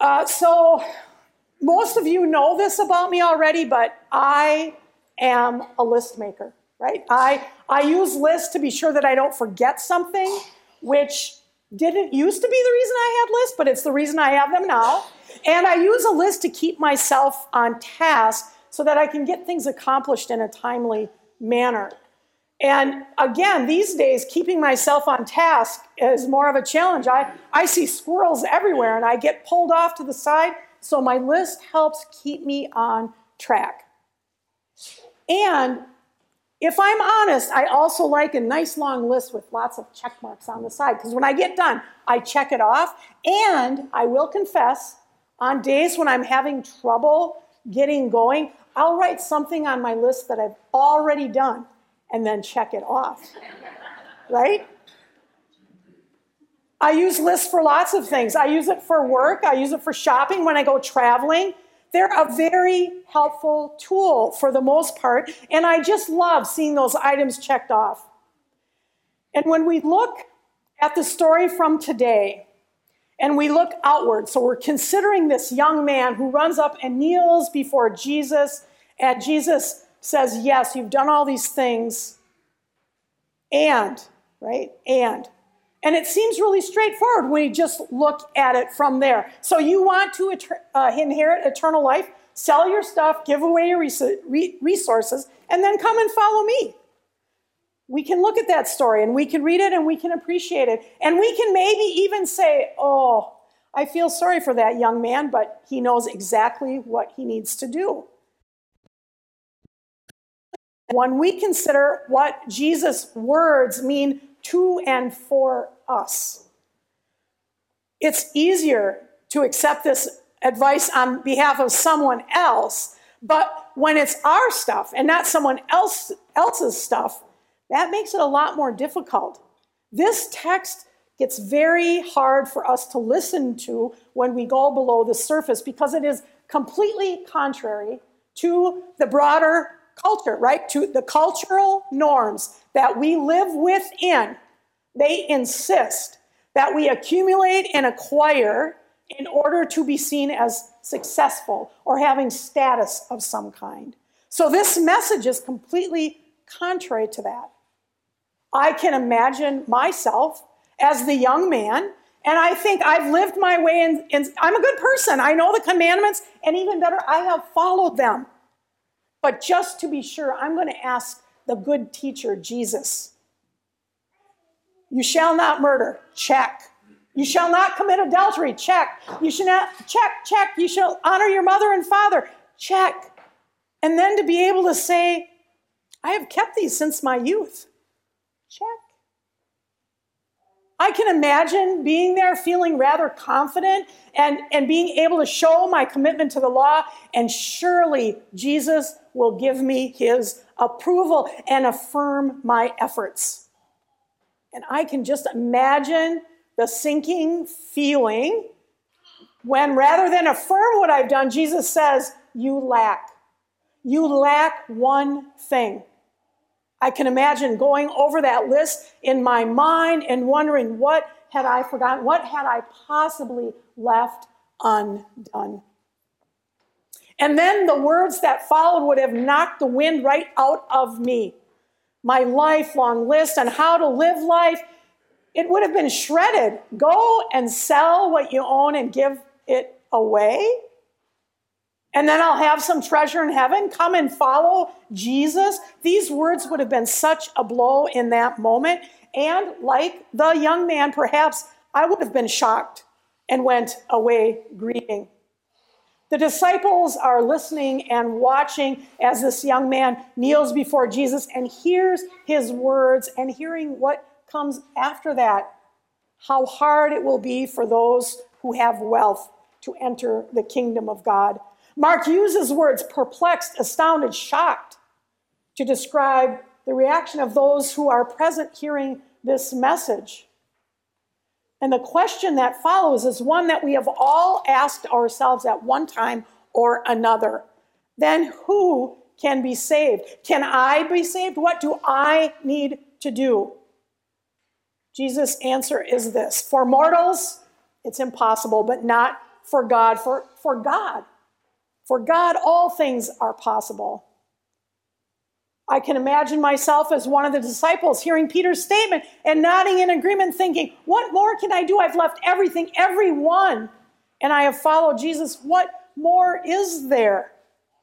So most of you know this about me already, but I am a list maker, right? I use lists to be sure that I don't forget something, which didn't used to be the reason I had lists, but it's the reason I have them now. And I use a list to keep myself on task so that I can get things accomplished in a timely manner. And again, these days, keeping myself on task is more of a challenge. I see squirrels everywhere, and I get pulled off to the side, so my list helps keep me on track. And if I'm honest, I also like a nice long list with lots of check marks on the side, because when I get done, I check it off. And I will confess, on days when I'm having trouble getting going, I'll write something on my list that I've already done and then check it off, right? I use lists for lots of things. I use it for work. I use it for shopping when I go traveling. They're a very helpful tool for the most part, and I just love seeing those items checked off. And when we look at the story from today, and we look outward, so we're considering this young man who runs up and kneels before Jesus, and Jesus says, yes, you've done all these things, right? And it seems really straightforward when you just look at it from there. So you want to inherit eternal life, sell your stuff, give away your resources, and then come and follow me. We can look at that story, and we can read it, and we can appreciate it. And we can maybe even say, oh, I feel sorry for that young man, but he knows exactly what he needs to do. When we consider what Jesus' words mean to and for us, it's easier to accept this advice on behalf of someone else, but when it's our stuff and not someone else's stuff, that makes it a lot more difficult. This text gets very hard for us to listen to when we go below the surface because it is completely contrary to the broader culture, right? To the cultural norms that we live within. They insist that we accumulate and acquire in order to be seen as successful or having status of some kind. So this message is completely contrary to that. I can imagine myself as the young man, and I think I've lived my way in I'm a good person. I know the commandments, and even better, I have followed them. But just to be sure, I'm going to ask the good teacher, Jesus. You shall not murder. Check. You shall not commit adultery. Check. You shall not, check. You shall honor your mother and father. Check. And then to be able to say, I have kept these since my youth. Check. I can imagine being there feeling rather confident and being able to show my commitment to the law, and surely Jesus will give me his approval and affirm my efforts. And I can just imagine the sinking feeling when rather than affirm what I've done, Jesus says, you lack one thing. I can imagine going over that list in my mind and wondering, what had I forgotten? What had I possibly left undone? And then the words that followed would have knocked the wind right out of me. My lifelong list on how to live life, it would have been shredded. Go and sell what you own and give it away. And then I'll have some treasure in heaven. Come and follow Jesus. These words would have been such a blow in that moment. And like the young man, perhaps I would have been shocked and went away grieving. The disciples are listening and watching as this young man kneels before Jesus and hears his words and hearing what comes after that. How hard it will be for those who have wealth to enter the kingdom of God. Mark uses words perplexed, astounded, shocked to describe the reaction of those who are present hearing this message. And the question that follows is one that we have all asked ourselves at one time or another. Then who can be saved? Can I be saved? What do I need to do? Jesus' answer is this: for mortals, it's impossible, but not for God. For God. For God, all things are possible. I can imagine myself as one of the disciples hearing Peter's statement and nodding in agreement, thinking, what more can I do? I've left everything, everyone, and I have followed Jesus. What more is there?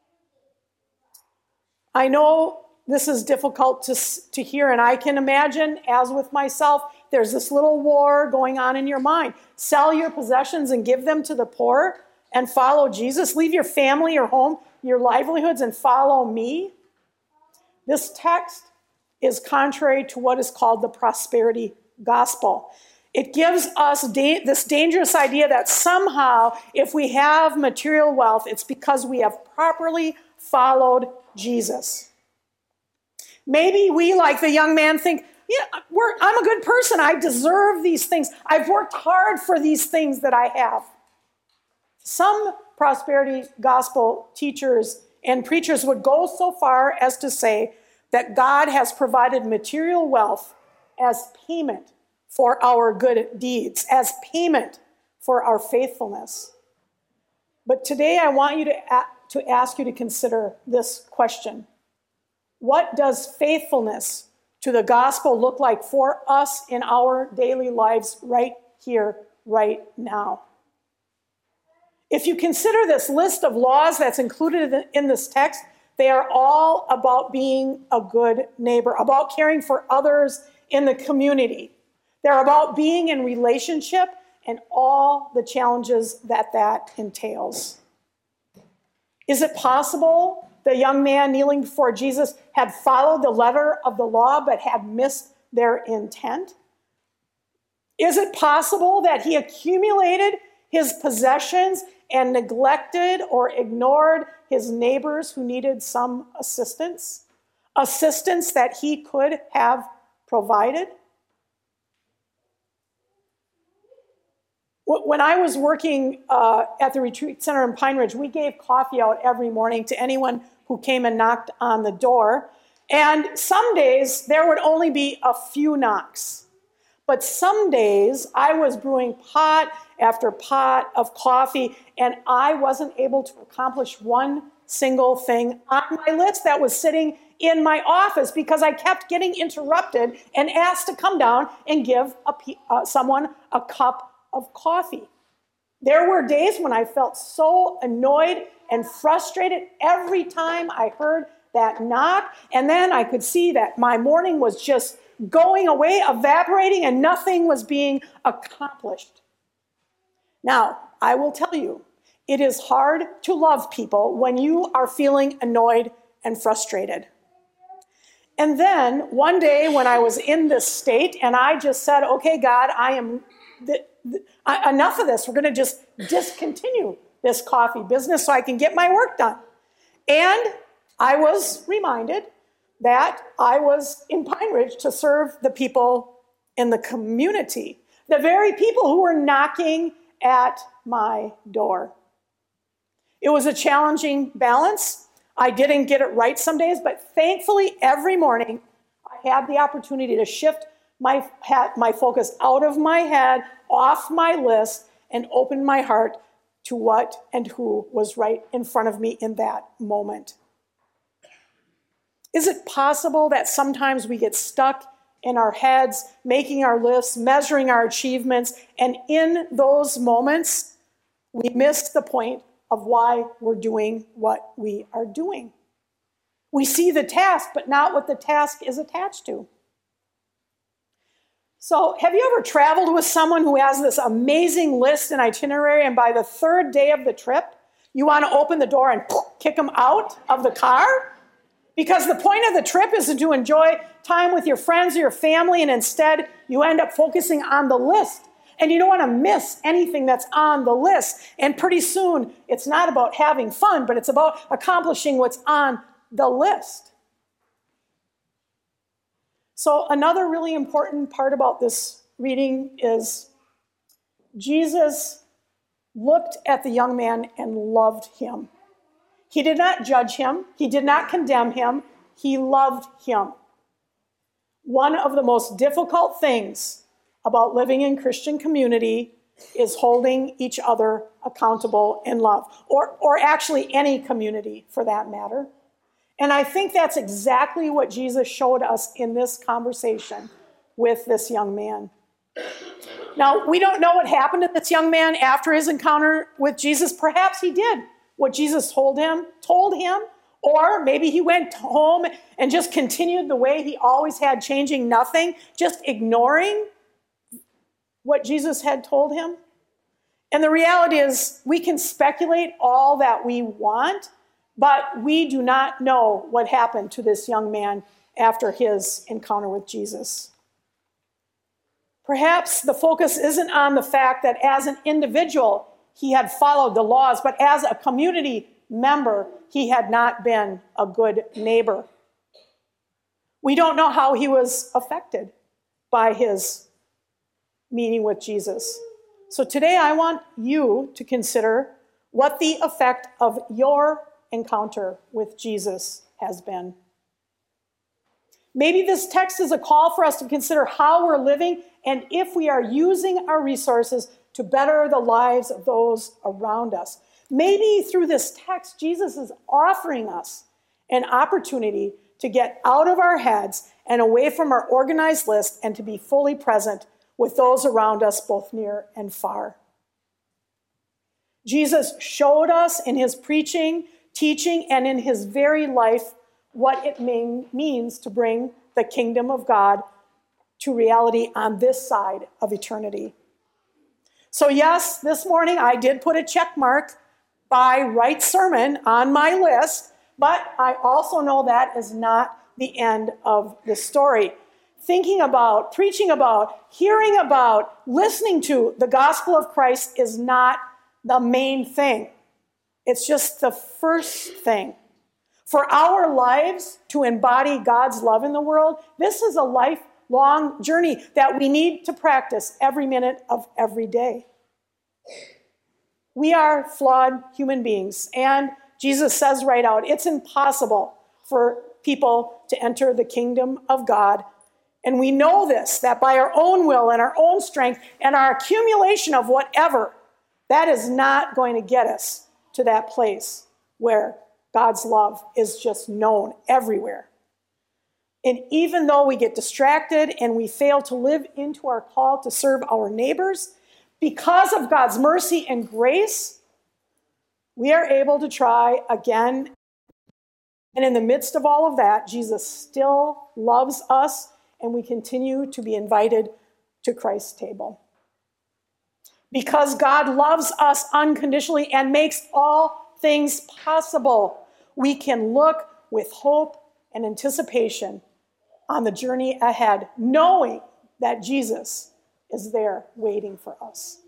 I know this is difficult to hear, and I can imagine, as with myself, there's this little war going on in your mind. Sell your possessions and give them to the poor and follow Jesus. Leave your family, your home, your livelihoods, and follow me. This text is contrary to what is called the prosperity gospel. It gives us this dangerous idea that somehow, if we have material wealth, it's because we have properly followed Jesus. Maybe we, like the young man, think, yeah, I'm a good person. I deserve these things. I've worked hard for these things that I have. Some prosperity gospel teachers and preachers would go so far as to say that God has provided material wealth as payment for our good deeds, as payment for our faithfulness. But today I want you to ask you to consider this question. What does faithfulness to the gospel look like for us in our daily lives right here, right now? If you consider this list of laws that's included in this text, they are all about being a good neighbor, about caring for others in the community. They're about being in relationship and all the challenges that entails. Is it possible the young man kneeling before Jesus had followed the letter of the law but had missed their intent? Is it possible that he accumulated his possessions and neglected or ignored his neighbors who needed some assistance that he could have provided? When I was working at the retreat center in Pine Ridge, we gave coffee out every morning to anyone who came and knocked on the door. And some days there would only be a few knocks. But some days I was brewing pot after pot of coffee, and I wasn't able to accomplish one single thing on my list that was sitting in my office because I kept getting interrupted and asked to come down and give someone a cup of coffee. There were days when I felt so annoyed and frustrated every time I heard that knock, and then I could see that my morning was just going away, evaporating, and nothing was being accomplished. Now, I will tell you, it is hard to love people when you are feeling annoyed and frustrated. And then one day when I was in this state and I just said, okay, God, enough of this. We're going to just discontinue this coffee business so I can get my work done. And I was reminded that I was in Pine Ridge to serve the people in the community, the very people who were knocking at my door. It was a challenging balance. I didn't get it right some days, but thankfully every morning I had the opportunity to shift my focus out of my head, off my list, and open my heart to what and who was right in front of me in that moment. Is it possible that sometimes we get stuck in our heads, making our lists, measuring our achievements, and in those moments, we miss the point of why we're doing what we are doing? We see the task, but not what the task is attached to. So, have you ever traveled with someone who has this amazing list and itinerary, and by the third day of the trip, you want to open the door and kick them out of the car? Because the point of the trip isn't to enjoy time with your friends or your family, and instead you end up focusing on the list. And you don't want to miss anything that's on the list. And pretty soon, it's not about having fun, but it's about accomplishing what's on the list. So another really important part about this reading is Jesus looked at the young man and loved him. He did not judge him. He did not condemn him. He loved him. One of the most difficult things about living in Christian community is holding each other accountable in love, or actually any community for that matter. And I think that's exactly what Jesus showed us in this conversation with this young man. Now, we don't know what happened to this young man after his encounter with Jesus. Perhaps he did what Jesus told him, or maybe he went home and just continued the way he always had, changing nothing, just ignoring what Jesus had told him. And the reality is, we can speculate all that we want, but we do not know what happened to this young man after his encounter with Jesus. Perhaps the focus isn't on the fact that as an individual, he had followed the laws, but as a community member, he had not been a good neighbor. We don't know how he was affected by his meeting with Jesus. So today I want you to consider what the effect of your encounter with Jesus has been. Maybe this text is a call for us to consider how we're living and if we are using our resources to better the lives of those around us. Maybe through this text, Jesus is offering us an opportunity to get out of our heads and away from our organized list and to be fully present with those around us, both near and far. Jesus showed us in his preaching, teaching, and in his very life what it means to bring the kingdom of God to reality on this side of eternity. So yes, this morning I did put a check mark by right sermon on my list, but I also know that is not the end of the story. Thinking about, preaching about, hearing about, listening to the gospel of Christ is not the main thing. It's just the first thing. For our lives to embody God's love in the world, this is a lifelong journey that we need to practice every minute of every day. We are flawed human beings, and Jesus says right out, it's impossible for people to enter the kingdom of God. And we know this, that by our own will and our own strength and our accumulation of whatever, that is not going to get us to that place where God's love is just known everywhere. And even though we get distracted and we fail to live into our call to serve our neighbors, because of God's mercy and grace, we are able to try again. And in the midst of all of that, Jesus still loves us, and we continue to be invited to Christ's table. Because God loves us unconditionally and makes all things possible, we can look with hope and anticipation on the journey ahead, knowing that Jesus is there waiting for us.